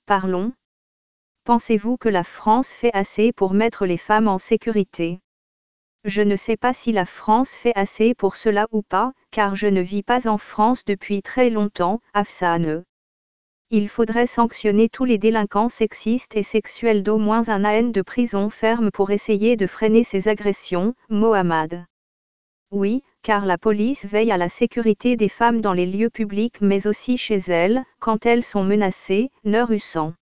Parlons. Pensez-vous que la France fait assez pour mettre les femmes en sécurité? Je ne sais pas si la France fait assez pour cela ou pas, car je ne vis pas en France depuis très longtemps, Afsane. Il faudrait sanctionner tous les délinquants sexistes et sexuels d'au moins un an de prison ferme pour essayer de freiner ces agressions, Mohamed. Oui, car la police veille à la sécurité des femmes dans les lieux publics mais aussi chez elles, quand elles sont menacées, Neurussan.